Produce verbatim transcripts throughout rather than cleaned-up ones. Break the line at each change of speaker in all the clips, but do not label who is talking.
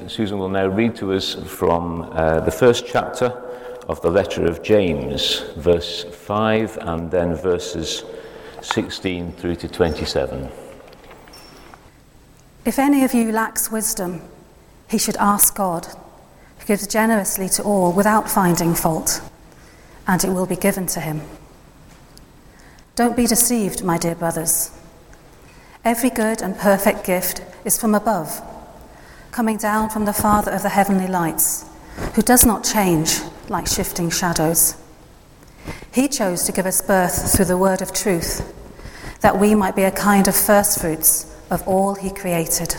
Susan will now read to us from uh, the first chapter of the letter of James, verse five, and then verses sixteen through to twenty-seven.
If any of you lacks wisdom, he should ask God, who gives generously to all without finding fault, and it will be given to him. Don't be deceived, my dear brothers. Every good and perfect gift is from above, coming down from the Father of the heavenly lights, who does not change like shifting shadows. He chose to give us birth through the word of truth, that we might be a kind of first fruits of all he created.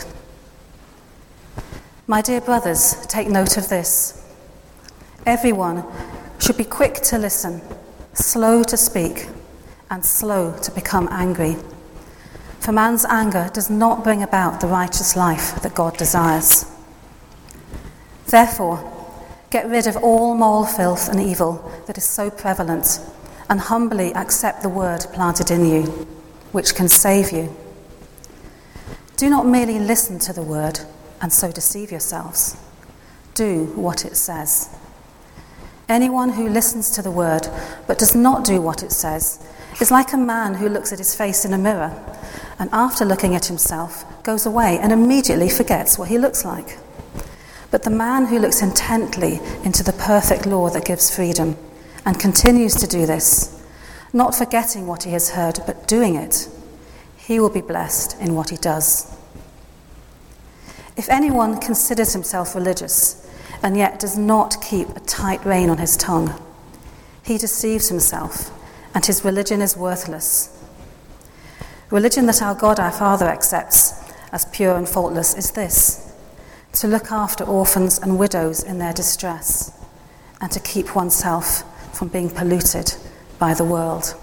My dear brothers, take note of this. Everyone should be quick to listen, slow to speak, and slow to become angry. For man's anger does not bring about the righteous life that God desires. Therefore, get rid of all moral filth and evil that is so prevalent, and humbly accept the word planted in you, which can save you. Do not merely listen to the word and so deceive yourselves. Do what it says. Anyone who listens to the word but does not do what it says is like a man who looks at his face in a mirror and after looking at himself goes away and immediately forgets what he looks like. But the man who looks intently into the perfect law that gives freedom and continues to do this, not forgetting what he has heard but doing it, he will be blessed in what he does. If anyone considers himself religious and yet does not keep a tight rein on his tongue, he deceives himself, and his religion is worthless. Religion that our God, our Father, accepts as pure and faultless is this: to look after orphans and widows in their distress, and to keep oneself from being polluted by the world.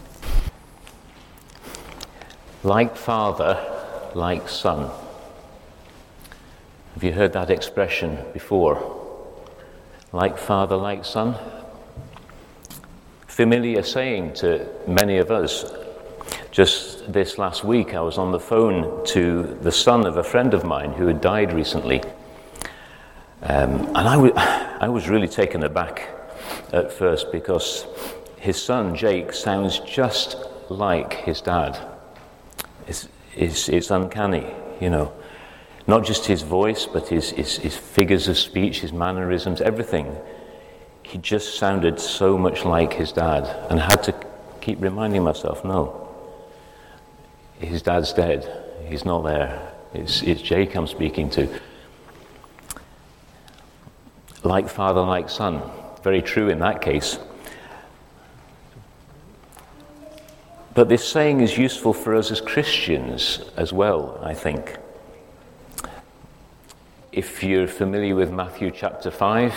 Like father, like son. Have you heard that expression before? Like father, like son? Familiar saying to many of us. Just this last week, I was on the phone to the son of a friend of mine who had died recently. Um, and I, w- I was really taken aback at first because his son, Jake, sounds just like his dad. It's, it's, it's uncanny, you know. Not just his voice, but his, his, his figures of speech, his mannerisms, everything. He just sounded so much like his dad, and I had to keep reminding myself, no, his dad's dead. He's not there. It's, it's Jake I'm speaking to. Like father, like son. Very true in that case. But this saying is useful for us as Christians as well, I think. If you're familiar with Matthew chapter five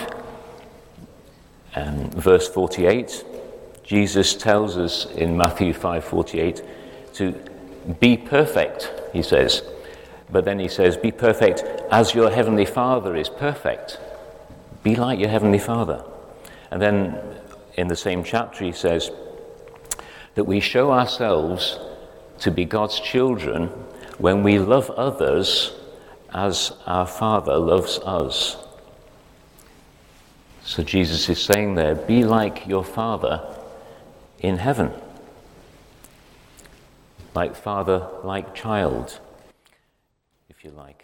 and verse forty-eight, Jesus tells us in Matthew five forty-eight to be perfect, he says. But then he says, be perfect as your heavenly Father is perfect. Be like your heavenly Father. And then in the same chapter he says that we show ourselves to be God's children when we love others as our Father loves us. So Jesus is saying there, be like your Father in heaven. Like father, like child, if you like.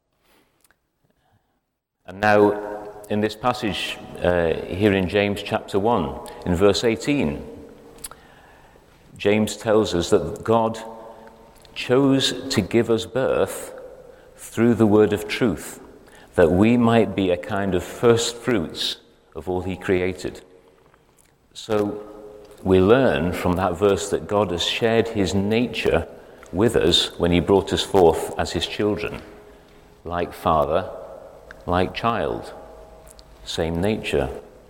And now, in this passage uh, here in James chapter one, in verse eighteen, James tells us that God chose to give us birth through the word of truth, that we might be a kind of first fruits of all he created. So we learn from that verse that God has shared his nature with us when he brought us forth as his children, like father, like child, same nature.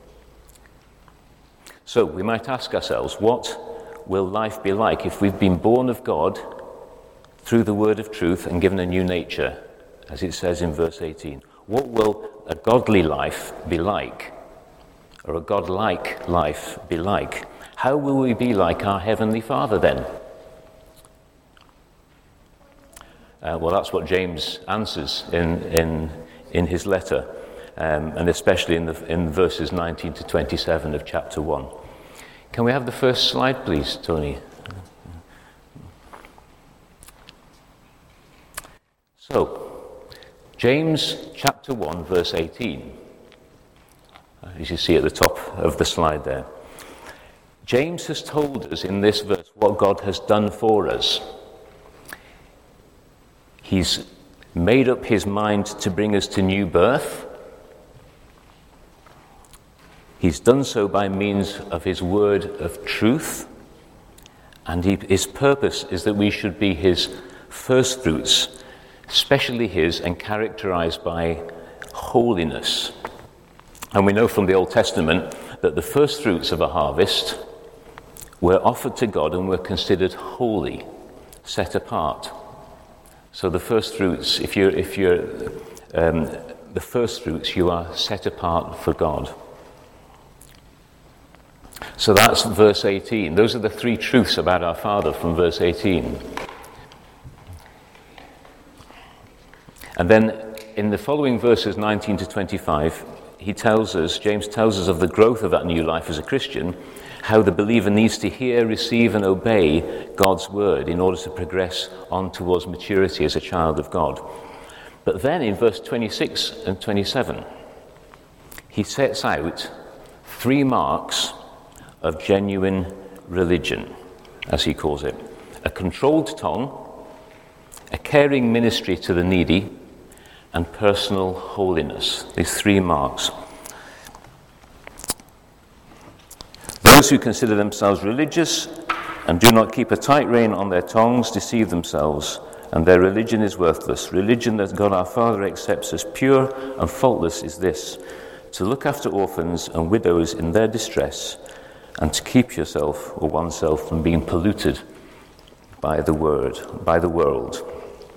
So we might ask ourselves, what will life be like if we've been born of God through the word of truth and given a new nature, as it says in verse eighteen? What will a godly life be like, or a godlike life be like? How will we be like our Heavenly Father then? Uh, well, that's what James answers in, in, in his letter, um, and especially in, the, in verses nineteen to twenty-seven of chapter one. Can we have the first slide, please, Tony? So, James chapter one, verse eighteen. As you see at the top of the slide there. James has told us in this verse what God has done for us. He's made up his mind to bring us to new birth. He's done so by means of his word of truth. And he, his purpose is that we should be his first fruits, specially his, and characterized by holiness. And we know from the Old Testament that the first fruits of a harvest were offered to God and were considered holy, set apart. So the first fruits, if you're, if you're um, the first fruits, you are set apart for God. So that's verse eighteen. Those are the three truths about our Father from verse eighteen. And then in the following verses nineteen to twenty-five, he tells us, James tells us of the growth of that new life as a Christian, how the believer needs to hear, receive, and obey God's word in order to progress on towards maturity as a child of God. But then in verse twenty-six and twenty-seven, he sets out three marks of genuine religion, as he calls it. A controlled tongue, a caring ministry to the needy, and personal holiness. These three marks. Those who consider themselves religious and do not keep a tight rein on their tongues deceive themselves, and their religion is worthless. Religion that God our Father accepts as pure and faultless is this: to look after orphans and widows in their distress, and to keep yourself or oneself from being polluted by the word, by the world.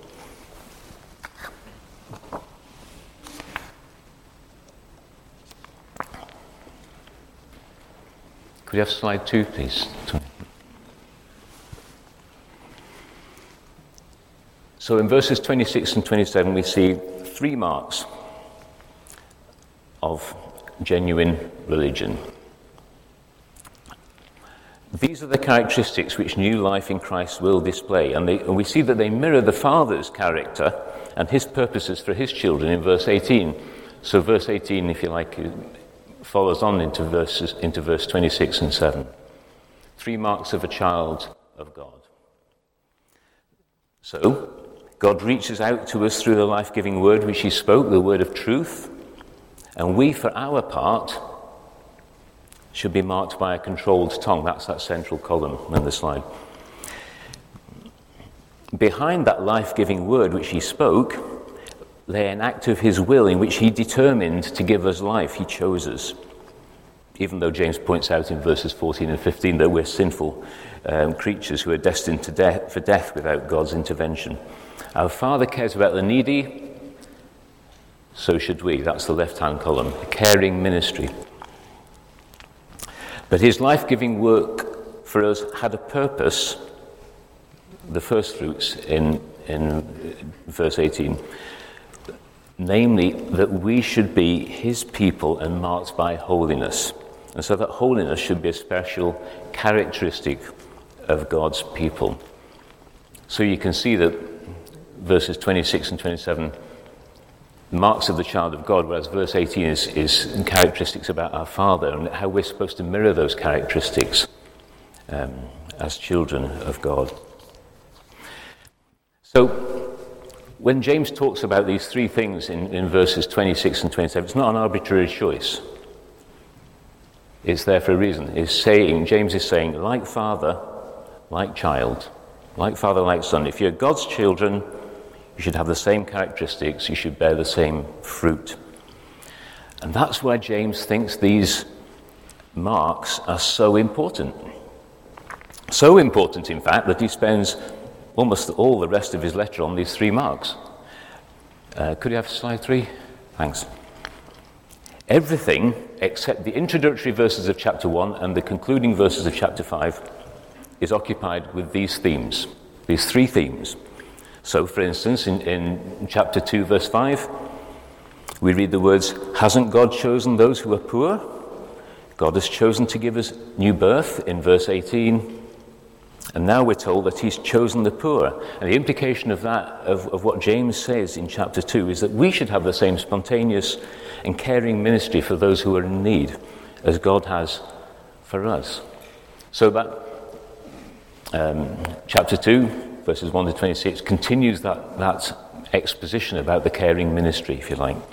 Could we have slide two, please? So in verses twenty-six and twenty-seven, we see three marks of genuine religion. These are the characteristics which new life in Christ will display, and, they, and we see that they mirror the Father's character and his purposes for his children in verse eighteen. So verse eighteen, if you like, follows on into verses into verse twenty-six and seven. Three marks of a child of God. So, God reaches out to us through the life-giving word which he spoke, the word of truth, and we, for our part, should be marked by a controlled tongue. That's that central column on the slide. Behind that life-giving word which he spoke lay an act of his will in which he determined to give us life. He chose us. Even though James points out in verses fourteen and fifteen that we're sinful um, creatures who are destined to death, for death without God's intervention. Our Father cares about the needy, so should we. That's the left-hand column, a caring ministry. But his life-giving work for us had a purpose, the first fruits in, in verse eighteen, namely that we should be his people and marked by holiness. And so that holiness should be a special characteristic of God's people. So you can see that verses twenty-six and twenty-seven, marks of the child of God, whereas verse eighteen is, is characteristics about our Father and how we're supposed to mirror those characteristics um, as children of God. So when James talks about these three things in, in verses twenty-six and twenty-seven, it's not an arbitrary choice. It's there for a reason. It's saying, James is saying, like father, like child, like father, like son. If you're God's children, you should have the same characteristics, you should bear the same fruit. And that's why James thinks these marks are so important. So important, in fact, that he spends almost all the rest of his letter on these three marks. Uh, could you have slide three? Thanks. Everything except the introductory verses of chapter one and the concluding verses of chapter five is occupied with these themes, these three themes. So, for instance, in, in chapter two, verse five, We read the words, hasn't God chosen those who are poor? God has chosen to give us new birth in verse eighteen. And now we're told that he's chosen the poor. And the implication of that, of, of what James says in chapter two, is that we should have the same spontaneous and caring ministry for those who are in need as God has for us. So that um, chapter two, verses one to twenty-six, continues that, that exposition about the caring ministry, if you like.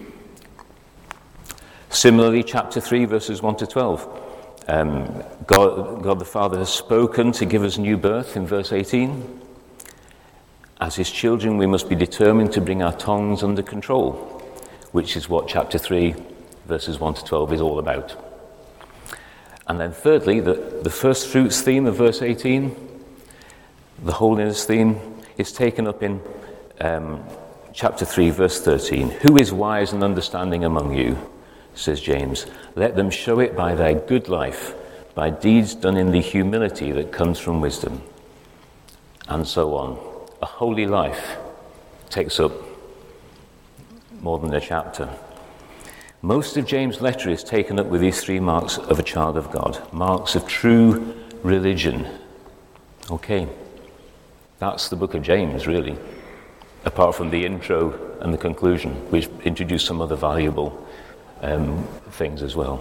Similarly, chapter three, verses one to twelve. Um, God, God the Father has spoken to give us new birth in verse eighteen. As his children, we must be determined to bring our tongues under control, which is what chapter three, verses one to twelve is all about. And then thirdly, the, the first fruits theme of verse eighteen, the holiness theme, is taken up in um, chapter three, verse thirteen. Who is wise and understanding among you? Says James, let them show it by their good life, by deeds done in the humility that comes from wisdom. And so on. A holy life takes up more than a chapter. Most of James' letter is taken up with these three marks of a child of God, marks of true religion. Okay, that's the book of James, really, apart from the intro and the conclusion, which introduce some other valuable Um, things as well.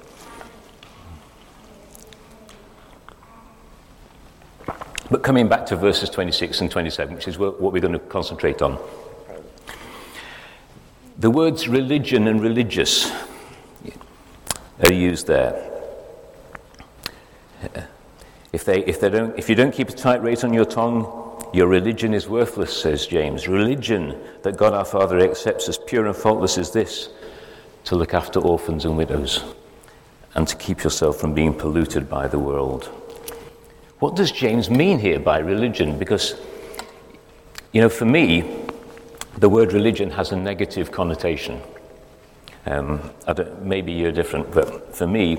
But coming back to verses twenty-six and twenty-seven, which is what we're going to concentrate on. The words religion and religious are used there. If they, if they don't, if you don't keep a tight rein on your tongue, your religion is worthless, says James. Religion that God our Father accepts as pure and faultless is this: to look after orphans and widows, and to keep yourself from being polluted by the world. What does James mean here by religion? Because, you know, for me, the word religion has a negative connotation. Um, I don't, maybe you're different, but for me,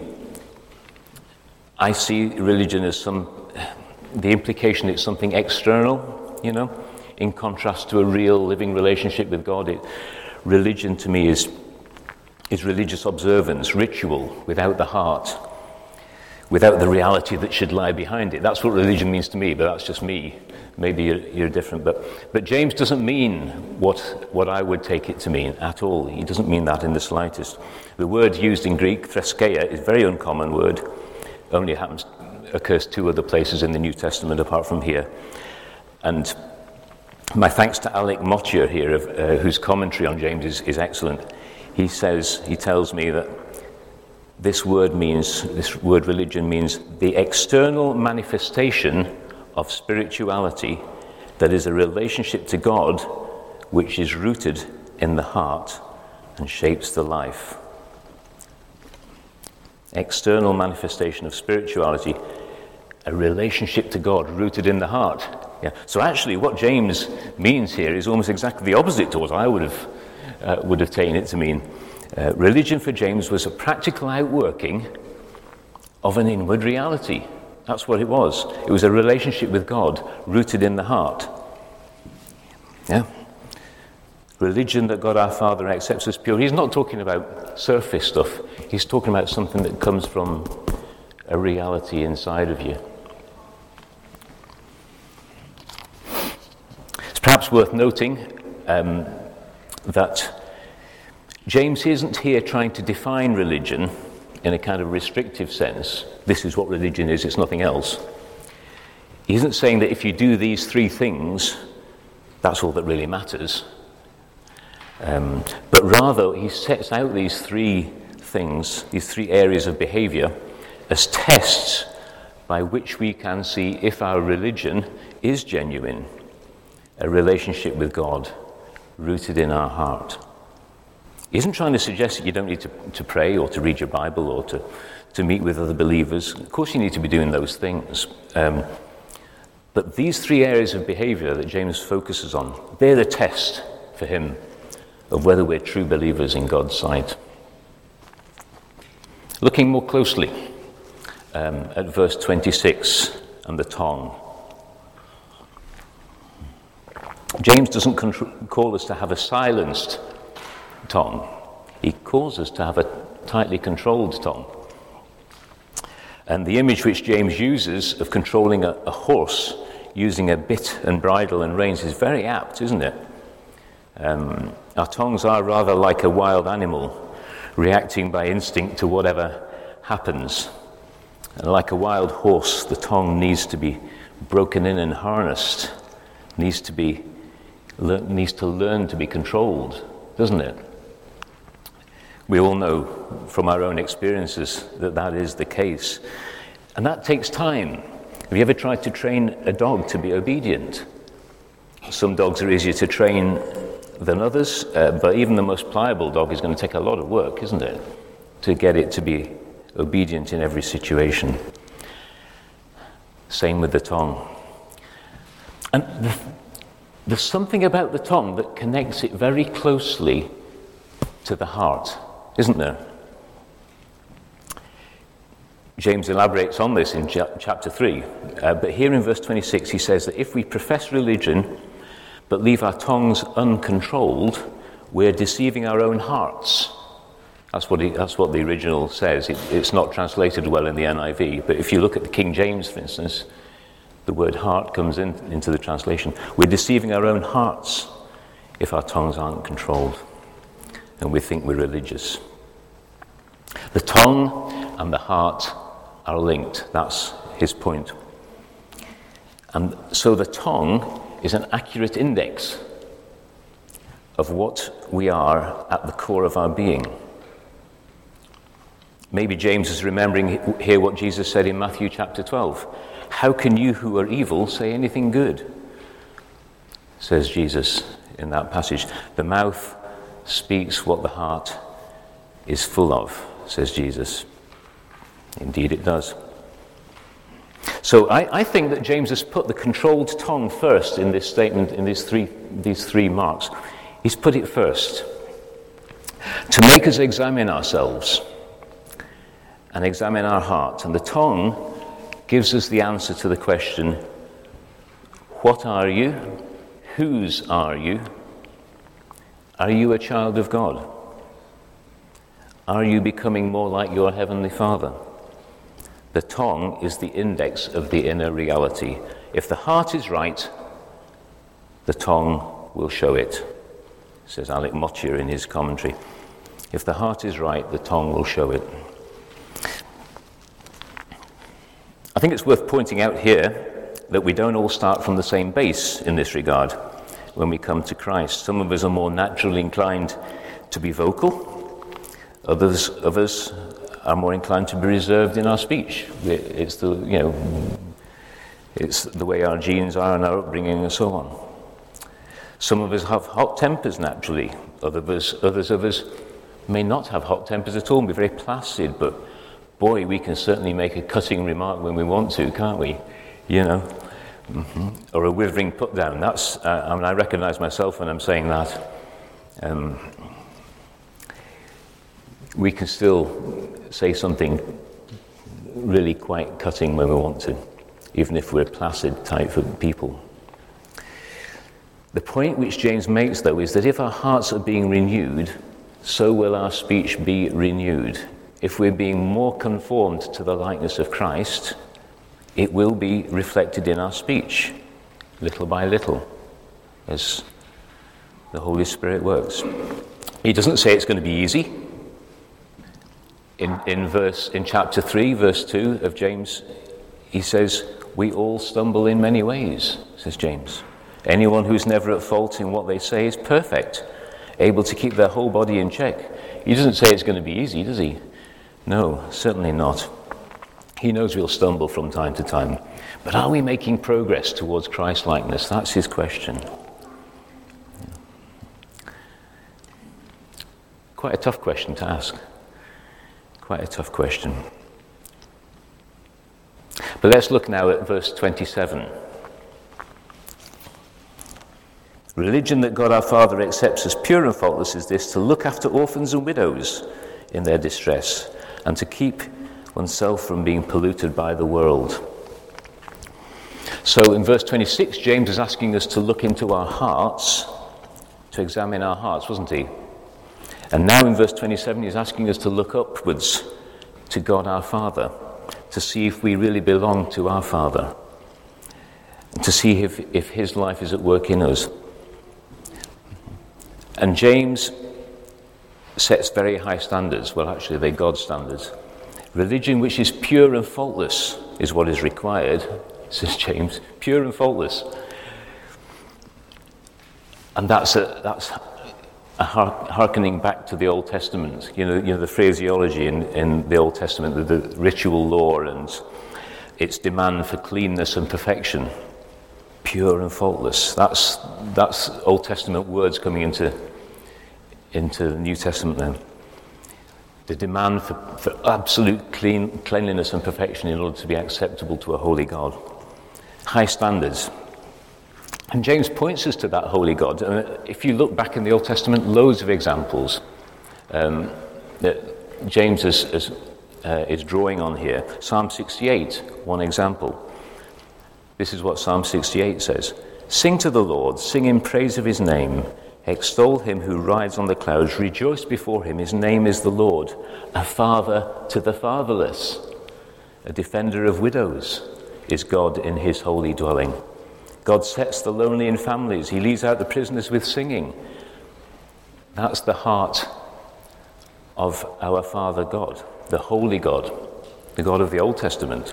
I see religion as some, the implication it's something external, you know, in contrast to a real living relationship with God. It, religion to me is is religious observance, ritual, without the heart, without the reality that should lie behind it. That's what religion means to me, but that's just me. Maybe you're, you're different. But, but James doesn't mean what, what I would take it to mean at all. He doesn't mean that in the slightest. The word used in Greek, threskeia, is a very uncommon word. Only happens, occurs two other places in the New Testament apart from here. And my thanks to Alec Mottier here, uh, whose commentary on James is, is excellent. He says, he tells me that this word means, this word religion means the external manifestation of spirituality that is a relationship to God which is rooted in the heart and shapes the life. External manifestation of spirituality, a relationship to God rooted in the heart. Yeah. So actually what James means here is almost exactly the opposite to what I would have Uh, would have taken it to mean. Uh, religion for James was a practical outworking of an inward reality. That's what it was. It was a relationship with God rooted in the heart. Yeah. Religion that God our Father accepts as pure. He's not talking about surface stuff. He's talking about something that comes from a reality inside of you. It's perhaps worth noting um, that James isn't here trying to define religion in a kind of restrictive sense. This is what religion is, it's nothing else. He isn't saying that if you do these three things, that's all that really matters. Um, but rather, he sets out these three things, these three areas of behavior, as tests by which we can see if our religion is genuine, a relationship with God rooted in our heart. He isn't trying to suggest that you don't need to, to pray or to read your Bible or to, to meet with other believers. Of course you need to be doing those things. Um, but these three areas of behavior that James focuses on, they're the test for him of whether we're true believers in God's sight. Looking more closely um, at verse twenty-six and the tongue. James doesn't call us to have a silenced tongue. He calls us to have a tightly controlled tongue. And the image which James uses of controlling a, a horse using a bit and bridle and reins is very apt, isn't it? Um, our tongues are rather like a wild animal, reacting by instinct to whatever happens. And like a wild horse, the tongue needs to be broken in and harnessed, needs to be le- needs to learn to be controlled, doesn't it? We all know from our own experiences that that is the case. And that takes time. Have you ever tried to train a dog to be obedient? Some dogs are easier to train than others, uh, but even the most pliable dog is going to take a lot of work, isn't it, to get it to be obedient in every situation. Same with the tongue. And there's something about the tongue that connects it very closely to the heart, isn't there? James elaborates on this in chapter three, uh, but here in verse twenty-six he says that if we profess religion but leave our tongues uncontrolled, we're deceiving our own hearts. That's what, he, that's what the original says. It, it's not translated well in the N I V, but if you look at the King James, for instance, the word heart comes in, into the translation. We're deceiving our own hearts if our tongues aren't controlled and we think we're religious. The tongue and the heart are linked. That's his point. And so the tongue is an accurate index of what we are at the core of our being. Maybe James is remembering here what Jesus said in Matthew chapter twelve. How can you who are evil say anything good? Says Jesus in that passage. The mouth speaks what the heart is full of, says Jesus. Indeed it does. So I, I think that James has put the controlled tongue first in this statement, in these three, these three marks. He's put it first to make us examine ourselves and examine our heart. And the tongue gives us the answer to the question, what are you? Whose are you? Are you a child of God? Are you becoming more like your heavenly Father? The tongue is the index of the inner reality. If the heart is right, the tongue will show it, says Alec Motyer in his commentary. If the heart is right, the tongue will show it. I think it's worth pointing out here that we don't all start from the same base in this regard when we come to Christ. Some of us are more naturally inclined to be vocal. Others of us are more inclined to be reserved in our speech. It's the, you know, it's the way our genes are and our upbringing and so on. Some of us have hot tempers naturally. Other of us, others of us may not have hot tempers at all and be very placid, but boy, we can certainly make a cutting remark when we want to, can't we? You know, mm-hmm. Or a withering put down. That's, uh, I mean, I recognize myself when I'm saying that. Um, we can still say something really quite cutting when we want to, even if we're placid type of people. The point which James makes, though, is that if our hearts are being renewed, so will our speech be renewed. If we're being more conformed to the likeness of Christ, it will be reflected in our speech, little by little, as the Holy Spirit works. He doesn't say it's going to be easy. In, in verse in chapter three, verse two of James, he says, we all stumble in many ways, says James. Anyone who's never at fault in what they say is perfect, able to keep their whole body in check. He doesn't say it's going to be easy, does he? No, certainly not. He knows we'll stumble from time to time. But are we making progress towards Christ-likeness? That's his question. Quite a tough question to ask. Quite a tough question. But let's look now at verse twenty-seven. Religion that God our Father accepts as pure and faultless is this, to look after orphans and widows in their distress, and to keep oneself from being polluted by the world. So in verse twenty-six, James is asking us to look into our hearts, to examine our hearts, wasn't he? And now in verse twenty-seven, he's asking us to look upwards to God our Father, to see if we really belong to our Father, to see if, if his life is at work in us. And James sets very high standards. Well, actually, they're God's standards. Religion which is pure and faultless is what is required, says James. Pure and faultless. And that's a, that's a hearkening back to the Old Testament. You know, you know the phraseology in, in the Old Testament, the, the ritual law and its demand for cleanness and perfection. Pure and faultless. That's that's Old Testament words coming into into the New Testament now. The demand for, for absolute clean, cleanliness and perfection in order to be acceptable to a holy God. High standards. And James points us to that holy God. And if you look back in the Old Testament, loads of examples um, that James is, is, uh, is drawing on here. Psalm sixty-eight, one example. This is what Psalm sixty-eight says. Sing to the Lord, sing in praise of his name. Extol him who rides on the clouds. Rejoice before him. His name is the Lord. A father to the fatherless. A defender of widows is God in his holy dwelling. God sets the lonely in families. He leads out the prisoners with singing. That's the heart of our Father God, the holy God, the God of the Old Testament.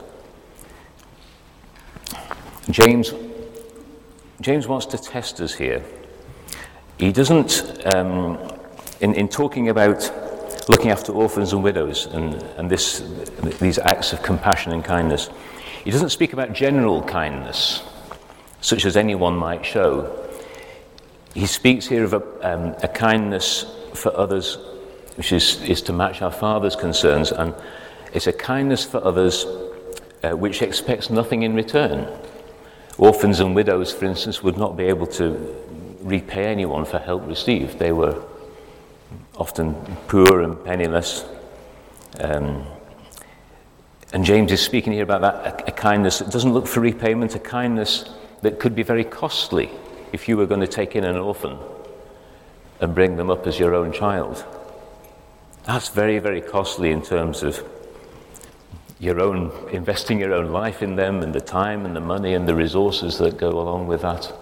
James, James wants to test us here. He doesn't, um, in, in talking about looking after orphans and widows and, and this, these acts of compassion and kindness, he doesn't speak about general kindness, such as anyone might show. He speaks here of a, um, a kindness for others, which is, is to match our Father's concerns, and it's a kindness for others uh, which expects nothing in return. Orphans and widows, for instance, would not be able to repay anyone for help received. They were often poor and penniless. Um, and James is speaking here about that, a, a kindness that doesn't look for repayment, a kindness that could be very costly if you were going to take in an orphan and bring them up as your own child. That's very, very costly in terms of your own, investing your own life in them and the time and the money and the resources that go along with that.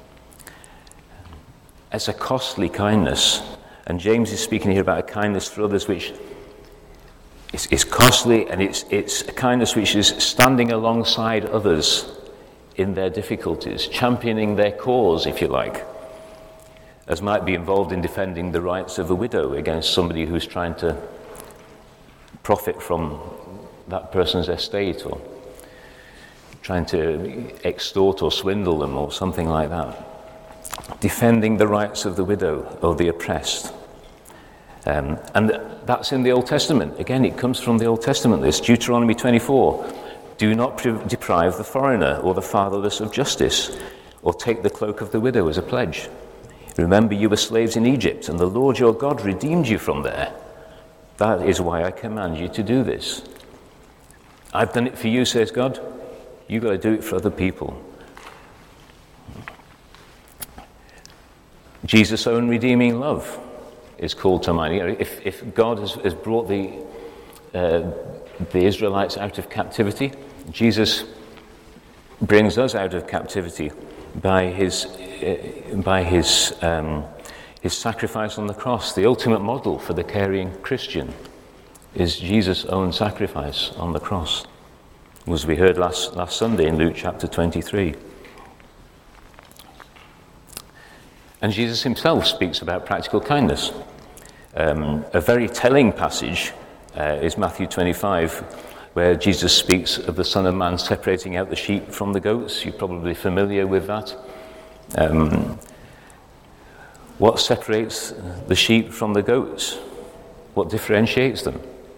It's a costly kindness. And James is speaking here about a kindness for others which is, is costly, and it's, it's a kindness which is standing alongside others in their difficulties, championing their cause, if you like, as might be involved in defending the rights of a widow against somebody who's trying to profit from that person's estate, or trying to extort or swindle them or something like that. Defending the rights of the widow or the oppressed. Um, and that's in the Old Testament. Again, it comes from the Old Testament, this. Deuteronomy twenty-four. Do not pre- deprive the foreigner or the fatherless of justice, or take the cloak of the widow as a pledge. Remember, you were slaves in Egypt, and the Lord your God redeemed you from there. That is why I command you to do this. I've done it for you, says God. You've got to do it for other people. Jesus' own redeeming love is called to mind. You know, if, if God has, has brought the uh, the Israelites out of captivity, Jesus brings us out of captivity by his uh, by his um, his sacrifice on the cross. The ultimate model for the caring Christian is Jesus' own sacrifice on the cross, as we heard last last Sunday in Luke chapter twenty-three. And Jesus himself speaks about practical kindness. Um, a very telling passage uh, is Matthew twenty-five, where Jesus speaks of the Son of Man separating out the sheep from the goats. You're probably familiar with that. Um, what separates the sheep from the goats? What differentiates them?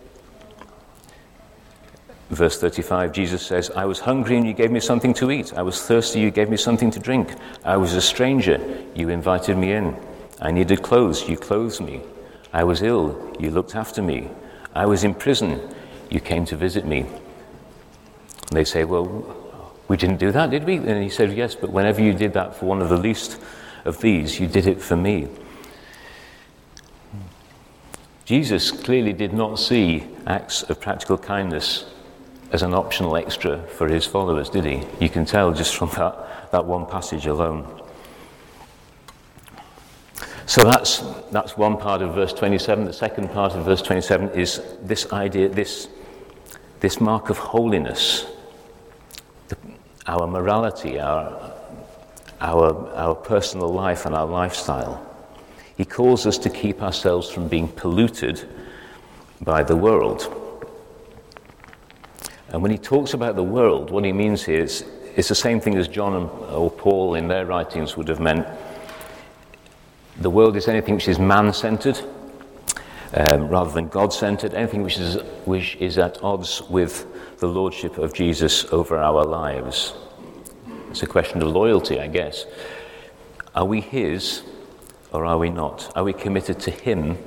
Verse thirty-five, Jesus says, I was hungry and you gave me something to eat. I was thirsty, you gave me something to drink. I was a stranger, you invited me in. I needed clothes, you clothed me. I was ill, you looked after me. I was in prison, you came to visit me. And they say, well, we didn't do that, did we? And he said, yes, but whenever you did that for one of the least of these, you did it for me. Jesus clearly did not see acts of practical kindness as an optional extra for his followers, did he? You can tell just from that, that one passage alone. So that's that's one part of verse twenty-seven. The second part of verse twenty-seven is this idea, this, this mark of holiness, the, our morality, our, our, our personal life and our lifestyle. He calls us to keep ourselves from being polluted by the world. And when he talks about the world, what he means here is it's the same thing as John and, or Paul in their writings would have meant. The world is anything which is man-centered, um, rather than God-centered, anything which is, which is at odds with the lordship of Jesus over our lives. It's a question of loyalty, I guess. Are we his, or are we not? Are we committed to him?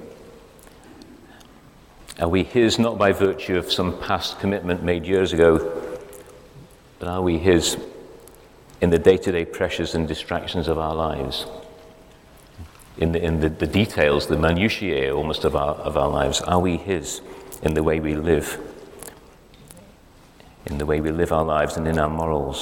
Are we his not by virtue of some past commitment made years ago, but are we his in the day-to-day pressures and distractions of our lives? In the, in the, the details, the minutiae almost of our, of our lives, are we his in the way we live? In the way we live our lives and in our morals?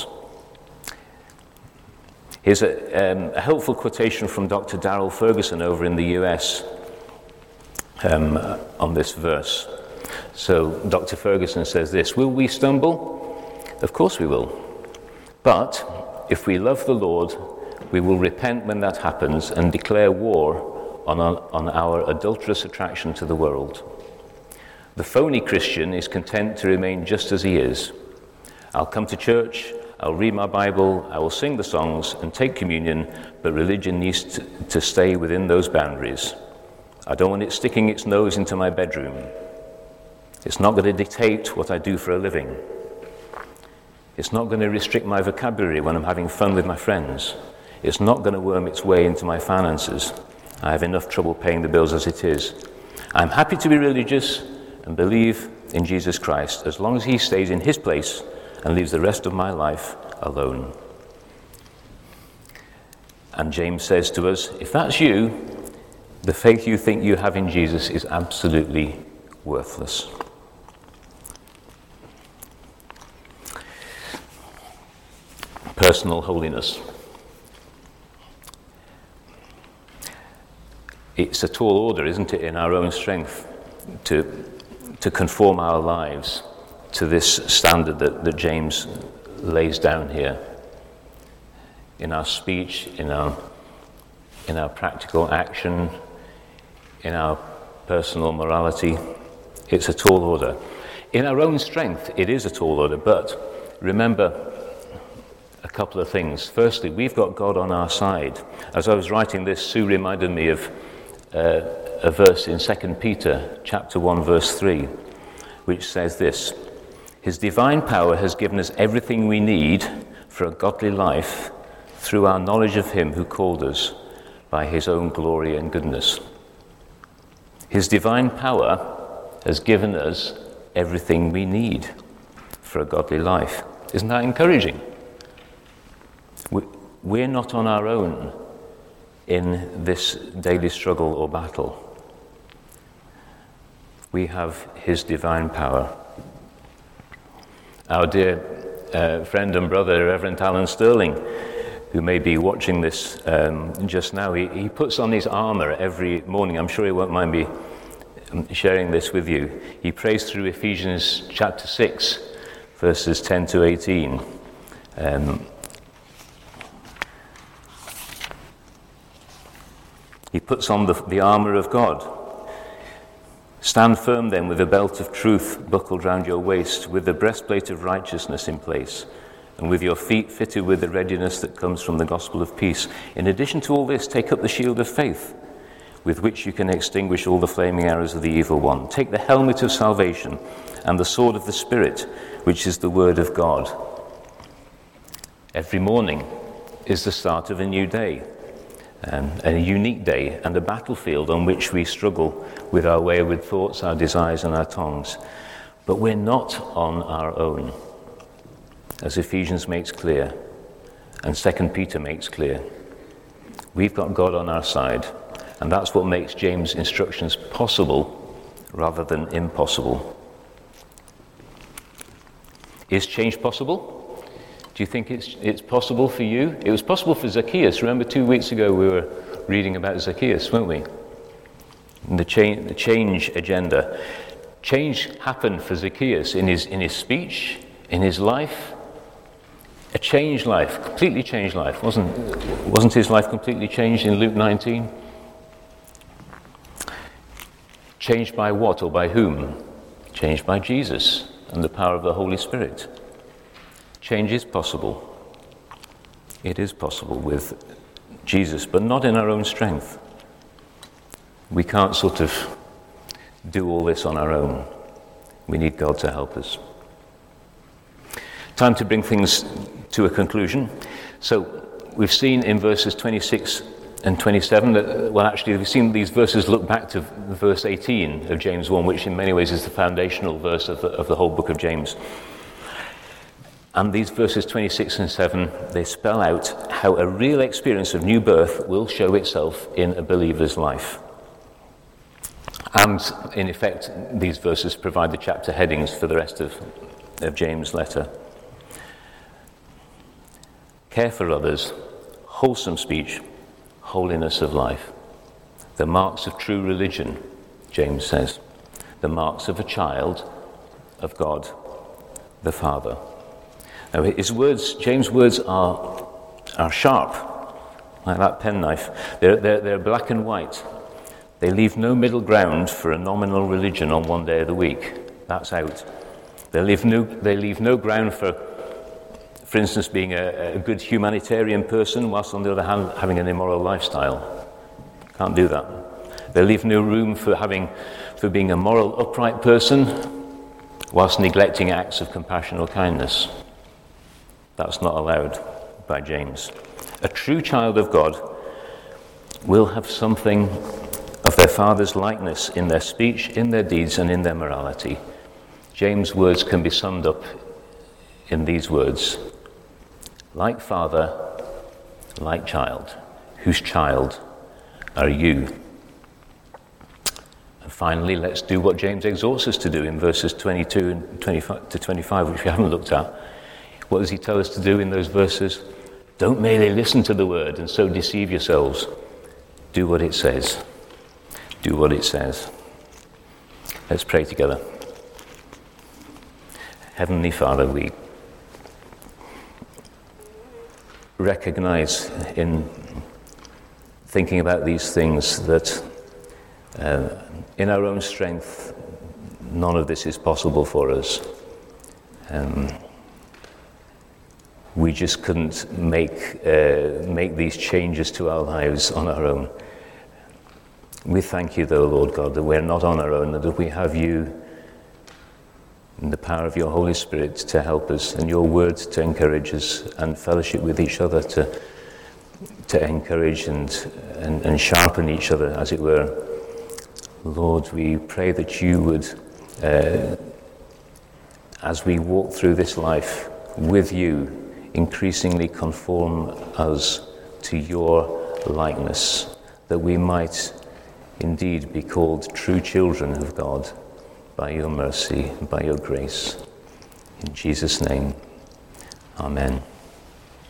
Here's a, um, a helpful quotation from Doctor Darrell Ferguson over in the U S um, on this verse. So Doctor Ferguson says this: will we stumble? Of course we will. But if we love the Lord, we will repent when that happens and declare war on our, on our adulterous attraction to the world. The phony Christian is content to remain just as he is. I'll come to church, I'll read my Bible, I will sing the songs and take communion, but religion needs to, to stay within those boundaries. I don't want it sticking its nose into my bedroom. It's not going to dictate what I do for a living. It's not going to restrict my vocabulary when I'm having fun with my friends. It's not going to worm its way into my finances. I have enough trouble paying the bills as it is. I'm happy to be religious and believe in Jesus Christ as long as he stays in his place and leaves the rest of my life alone. And James says to us, if that's you, the faith you think you have in Jesus is absolutely worthless. Personal holiness. It's a tall order, isn't it, in our own strength to, to conform our lives to this standard that, that James lays down here. In our speech, in our, in our practical action, in our personal morality, it's a tall order. In our own strength, it is a tall order, but remember a couple of things. Firstly, we've got God on our side. As I was writing this, Sue reminded me of Uh, a verse in Second Peter chapter one verse three, which says this: his divine power has given us everything we need for a godly life through our knowledge of him who called us by his own glory and goodness. His divine power has given us everything we need for a godly life. Isn't that encouraging? We, we're not on our own in this daily struggle or battle. We have his divine power. Our dear uh, friend and brother, Reverend Alan Sterling, who may be watching this um, just now, he, he puts on his armour every morning. I'm sure he won't mind me sharing this with you. He prays through Ephesians chapter six, verses ten to eighteen. Um, He puts on the, the armour of God. Stand firm then with the belt of truth buckled round your waist, with the breastplate of righteousness in place, and with your feet fitted with the readiness that comes from the gospel of peace. In addition to all this, take up the shield of faith, with which you can extinguish all the flaming arrows of the evil one. Take the helmet of salvation and the sword of the Spirit, which is the word of God. Every morning is the start of a new day. Um, a unique day and a battlefield on which we struggle with our wayward thoughts, our desires and our tongues. But we're not on our own, as Ephesians makes clear and Second Peter makes clear. We've got God on our side, and that's what makes James' instructions possible rather than impossible. Is change possible? Do you think it's it's possible for you? It was possible for Zacchaeus. Remember two weeks ago we were reading about Zacchaeus, weren't we? And the change, the change agenda. Change happened for Zacchaeus in his in his speech, in his life. A changed life, completely changed life. Wasn't wasn't his life completely changed in Luke nineteen? Changed by what or by whom? Changed by Jesus and the power of the Holy Spirit. Change is possible. It is possible with Jesus, but not in our own strength. We can't sort of do all this on our own. We need God to help us. Time to bring things to a conclusion. So we've seen in verses twenty-six and twenty-seven that, well, actually we've seen these verses look back to verse eighteen of James one, which in many ways is the foundational verse of the, of the whole book of James. And these verses twenty-six and seven, they spell out how a real experience of new birth will show itself in a believer's life. And in effect, these verses provide the chapter headings for the rest of, of James' letter. Care for others, wholesome speech, holiness of life. The marks of true religion, James says. The marks of a child of God, the Father. Now his words, James' words are, are sharp, like that penknife. They're, they're, they're black and white. They leave no middle ground for a nominal religion on one day of the week. That's out. They leave no, they leave no ground for, for instance, being a, a good humanitarian person, whilst on the other hand having an immoral lifestyle. Can't do that. They leave no room for having, for being a moral, upright person, whilst neglecting acts of compassion or kindness. That's not allowed by James. A true child of God will have something of their Father's likeness in their speech, in their deeds, and in their morality. James' words can be summed up in these words: like Father, like child. Whose child are you? And finally, let's do what James exhorts us to do in verses twenty-two and twenty-five to twenty-five, which we haven't looked at. What does he tell us to do in those verses? Don't merely listen to the word and so deceive yourselves. Do what it says. Do what it says. Let's pray together. Heavenly Father, we recognize in thinking about these things that uh, in our own strength, none of this is possible for us. Um, we just couldn't make uh, make these changes to our lives on our own. We thank you, though, Lord God, that we're not on our own, that we have you and the power of your Holy Spirit to help us, and your word to encourage us, and fellowship with each other to to encourage and, and, and sharpen each other, as it were. Lord, we pray that you would, uh, as we walk through this life with you, increasingly conform us to your likeness, that we might indeed be called true children of God by your mercy and by your grace. In Jesus' name, amen.